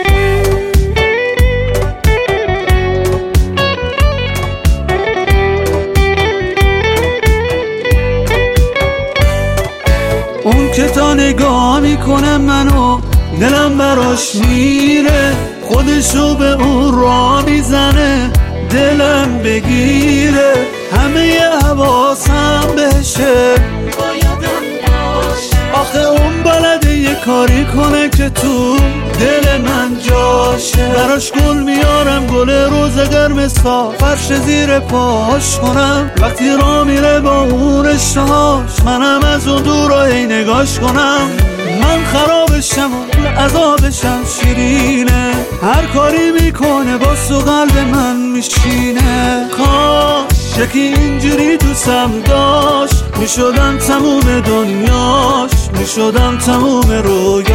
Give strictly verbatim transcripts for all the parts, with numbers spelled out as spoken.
اون که تا نگاه میکنه منو دلم براش میره، خودشو به اون راه میزنه دلم بگیره، همه حواسم بهشه بایدم باشه، آخه اون بلده یه کاری کنه که تو دل من جاشه، براش گل میارم گل روزگر مثال فرش زیر پاش کنم، وقتی راه میره با اون اشتهاش منم از اون دور رو هی نگاش کنم، من خرابشم و عذابشم شیرینه، هر کاری میکنه با سو قلب من میشینه، کاش یکی اینجوری دوستم داشت میشدم تموم دنیاش، میشدم تموم رویاش،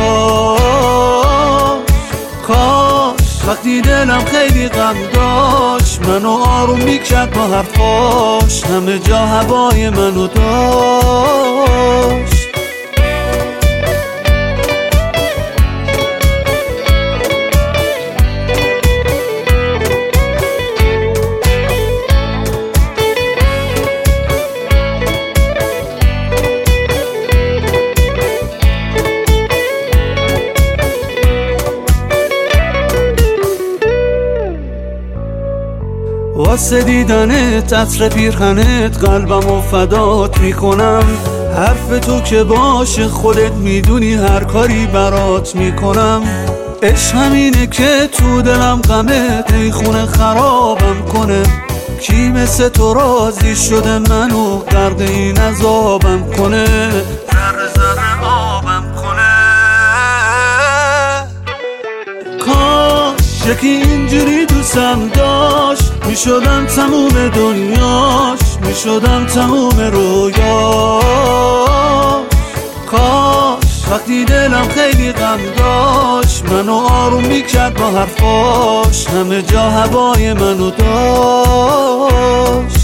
کاش وقتی دلم خیلی غم داشت منو آروم میکرد با حرفاش، همه جا هوای منو داشت. واسه دیدنت عطر پیرهنت قلبم و فدات میکنم، حرف تو که باشه خودت میدونی هر کاری برات میکنم، عشق همینه که تو دلم غمه ای خونه خرابم کنه، کی مثل تو راضی شده منو غرق این عذابم کنه، ذره ذره آبم کنه، کاش یکی اینجوری دوستم داشت میشدم تموم دنیاش، میشدم تموم رویاش، کاش وقتی دلم خیلی غم داشت منو آروم میکرد با حرفاش، همه جا هوای منو داشت.